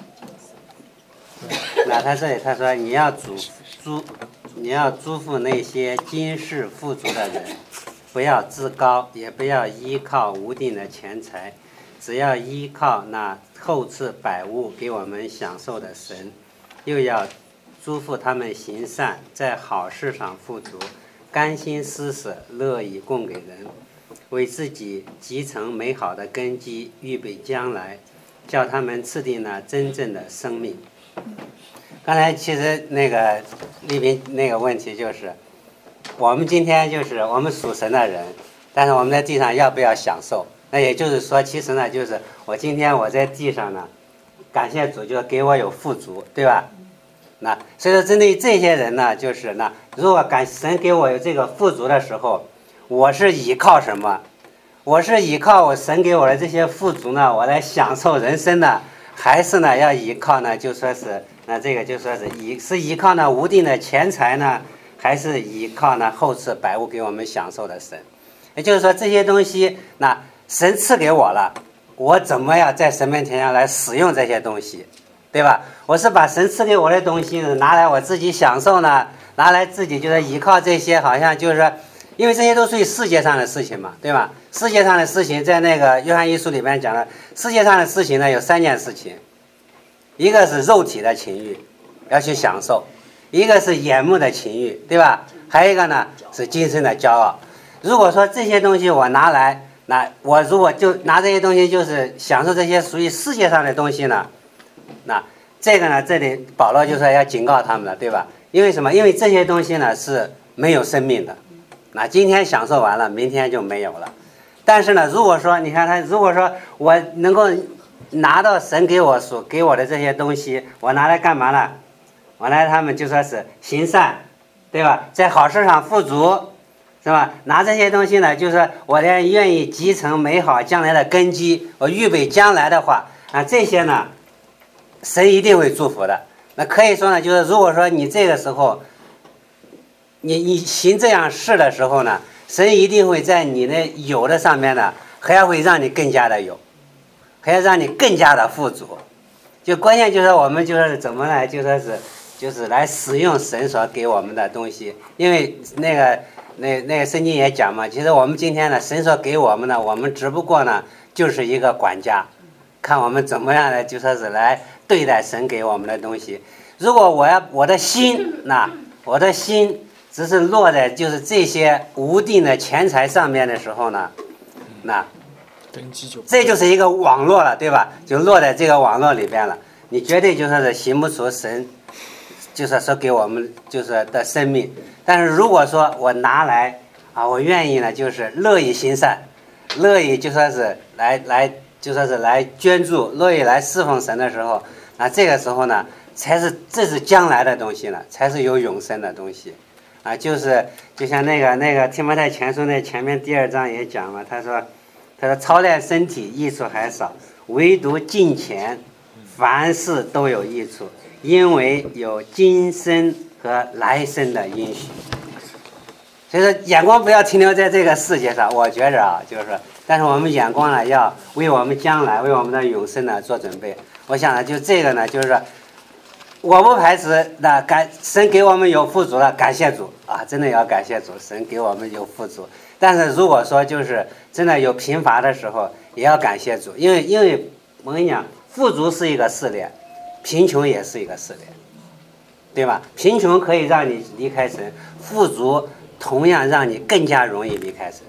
那他这里他说你要嘱祝你要祝福那些今世富足的人，不要自高，也不要依靠无定的钱财，只要依靠那厚赐百物给我们享受的神，又要祝福他们行善，在好事上富足，甘心施舍，乐意供给人，为自己集成美好的根基，预备将来，叫他们赐定了真正的生命。刚才其实那个丽斌那个问题就是，我们今天就是我们属神的人，但是我们在地上要不要享受？那也就是说，其实呢，就是我今天我在地上呢，感谢主，就给我有富足，对吧？那所以说，针对于这些人呢，就是呢，如果感神给我有这个富足的时候，我是依靠什么？我是依靠我神给我的这些富足呢，我来享受人生呢，还是呢要依靠呢，就说是那这个就说是依是依靠呢无定的钱财呢，还是依靠呢厚赐百物给我们享受的神？也就是说，这些东西那神赐给我了，我怎么样在神面前上来使用这些东西？对吧？我是把神赐给我的东西拿来我自己享受呢，拿来自己就是依靠这些，好像就是说，因为这些都属于世界上的事情嘛，对吧？世界上的事情，在那个约翰一书里面讲了，世界上的事情呢有三件事情，一个是肉体的情欲，要去享受；一个是眼目的情欲，对吧？还有一个呢是今生的骄傲。如果说这些东西我拿来，那我如果就拿这些东西就是享受这些属于世界上的东西呢？那这个呢，这里保罗就说要警告他们了，对吧？因为什么？因为这些东西呢是没有生命的，那今天享受完了，明天就没有了。但是呢，如果说你看他，如果说我能够拿到神给我所给我的这些东西，我拿来干嘛呢？我拿来他们就说是行善，对吧？在好事上富足，是吧？拿这些东西呢，就是我连愿意集成美好将来的根基，我预备将来的话啊，这些呢。神一定会祝福的。那可以说呢，就是如果说你这个时候，你你行这样事的时候呢，神一定会在你的有的上面呢，还会让你更加的有，还要让你更加的富足。就关键就是我们就是怎么来，就说是就是来使用神所给我们的东西。因为那个那那个圣经也讲嘛，其实我们今天呢，神所给我们呢，我们只不过呢就是一个管家，看我们怎么样的就说是来对待神给我们的东西。如果我要我的心，那我的心只是落在就是这些无定的钱财上面的时候呢，那这就是一个网络了，对吧？就落在这个网络里边了，你绝对就说是行不出神就是说给我们就是的生命。但是如果说我拿来啊，我愿意呢，就是乐意行善，乐意就说是来来就说是来捐助，乐意来侍奉神的时候，那这个时候呢，才是这是将来的东西呢，才是有永生的东西啊。就是就像那个那个提摩太前书那前面第二章也讲了，他说他说操练身体益处还少，唯独敬虔凡事都有益处，因为有今生和来生的应许。所以说眼光不要停留在这个世界上，我觉着啊，就是说但是我们眼光呢，要为我们将来为我们的永生呢做准备。我想呢，就这个呢，就是说我不排斥那感神给我们有富足了，感谢主啊，真的要感谢主，神给我们有富足。但是如果说就是真的有贫乏的时候，也要感谢主，因为因为我跟你讲，富足是一个试炼，贫穷也是一个试炼，对吧？贫穷可以让你离开神，富足同样让你更加容易离开神。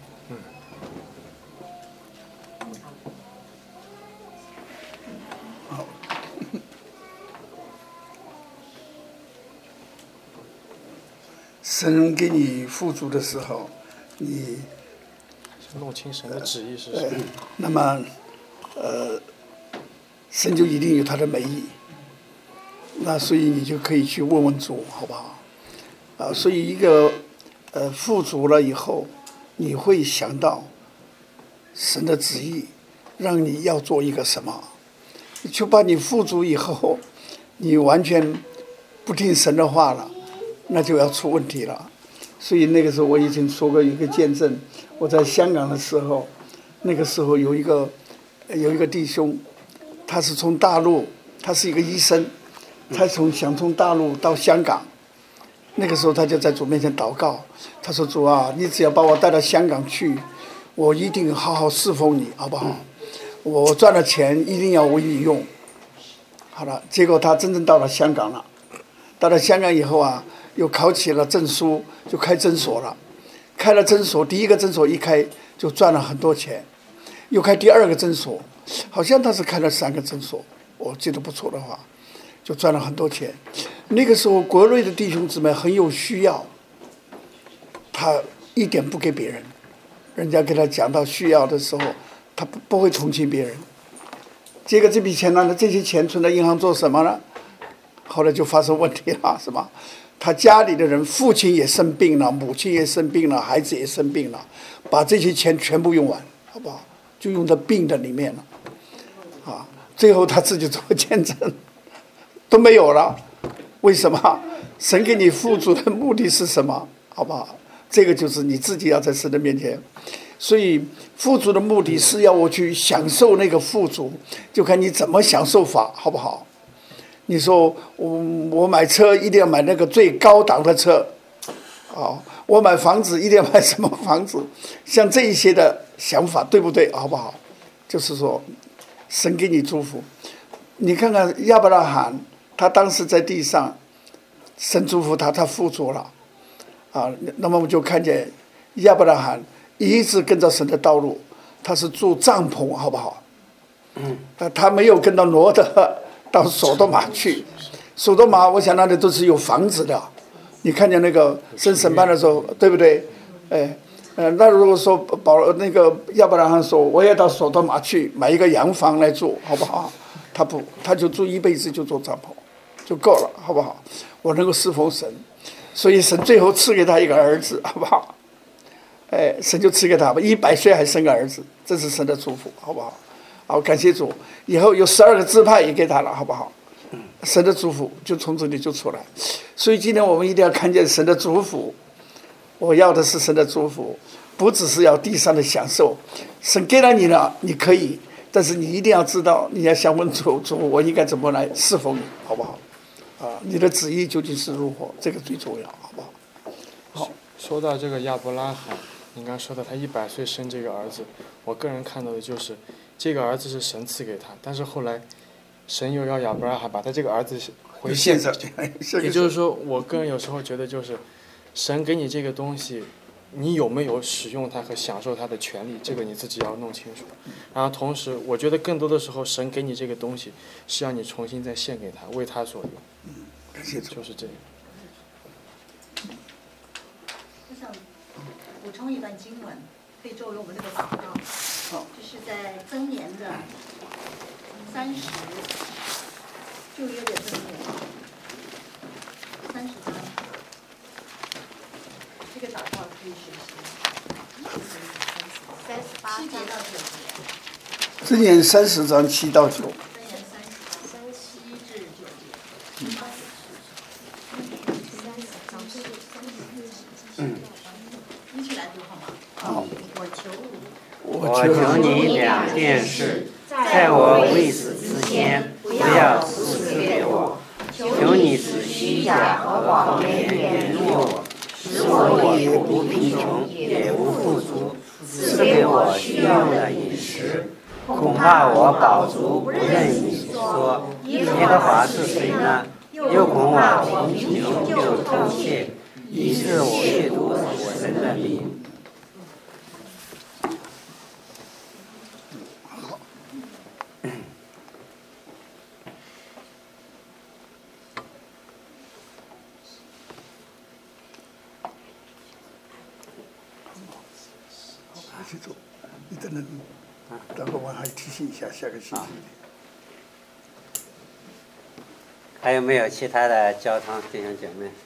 神给你富足的时候，你弄清神的旨意是什么？ 呃、那么，呃，神就一定有他的美意。那所以你就可以去问问主，好不好？啊，所以一个呃富足了以后，你会想到神的旨意，让你要做一个什么？就把你富足以后，你完全不听神的话了。那就要出问题了。所以那个时候我已经说过一个见证，我在香港的时候，那个时候有一个有一个弟兄，他是从大陆，他是一个医生，他从想从大陆到香港，那个时候他就在主面前祷告，他说主啊，你只要把我带到香港去，我一定好好侍奉你，好不好？我赚了钱一定要为你用。好了，结果他真正到了香港了，到了香港以后啊，又考起了证书，就开诊所了，开了诊所，第一个诊所一开就赚了很多钱。又开第二个诊所，好像他是开了三个诊所，我记得不错的话，就赚了很多钱。那个时候国内的弟兄姊妹很有需要，他一点不给别人，人家给他讲到需要的时候，他不不会同情别人。结果这笔钱呢，这些钱存在银行做什么呢？后来就发生问题了，是吧？他家里的人，父亲也生病了，母亲也生病了，孩子也生病了，把这些钱全部用完，好不好？就用到病的里面了，啊，最后他自己做见证，都没有了。为什么？神给你富足的目的是什么？好不好？这个就是你自己要在神的面前。所以富足的目的是要我去享受那个富足，就看你怎么享受法，好不好？你说我我买车一定要买那个最高档的车，啊，我买房子一定要买什么房子？像这一些的想法对不对？好不好？就是说，神给你祝福。你看看亚伯拉罕，他当时在地上，神祝福他，他富足了，啊，那么我们就看见亚伯拉罕一直跟着神的道路，他是住帐篷，好不好？嗯，他没有跟到罗德到索多玛去，索多玛，我想那里都是有房子的。你看见那个生审判的时候，对不对？哎，呃，那如果说保那个亚伯拉罕说我也到索多玛去买一个洋房来住，好不好？他不，他就住一辈子就做帐篷，就够了，好不好？我能够侍奉神，所以神最后赐给他一个儿子，好不好？哎，神就赐给他吧，一百岁还生个儿子，这是神的祝福，好不好？好，感谢主，以后有十二个支派也给他了，好不好？神的祝福就从这里就出来，所以今天我们一定要看见神的祝福。我要的是神的祝福，不只是要地上的享受。神给了你了，你可以，但是你一定要知道，你要想问主，主我应该怎么来侍奉你，好不好？啊，你的旨意究竟是如何？这个最重要，好不好？好。 说到这个亚伯拉罕，你刚说的他一百岁生这个儿子，我个人看到的就是这个儿子是神赐给他，但是后来神又要亚伯拉罕把他这个儿子回献，也就是说，我个人有时候觉得就是神给你这个东西，你有没有使用它和享受它的权利，这个你自己要弄清楚。然后同时，我觉得更多的时候，神给你这个东西是让你重新再献给他，为他所用。 嗯，感谢主。 就是这样。 我想补充一段经文，可以作为我们这个祷告。好，就是在箴言的三十旧约的箴言三十章，这个祷告可以学习。三十八七节到九节。 箴言三十章七到九。 箴言三十章七至九节。嗯。一起来读好吗？好。我求你。 我求你两件事，在我未死之前，不要赐给我。求你使虚假和谎言远离我，使我也不贫穷，也不富足，赐给我需要的饮食。恐怕我饱足不认你说，耶和华是谁呢？又恐我贫穷就偷窃，以致我亵渎我神的名。 记住，你等等，待会我还提醒一下下个星期。 还有没有其他的交通弟兄姐妹？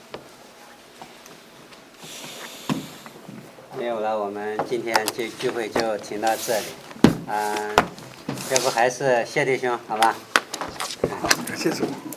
没有了，我们今天聚聚会就停到这里。嗯、呃，要不还是谢弟兄，好吧？ 感谢主。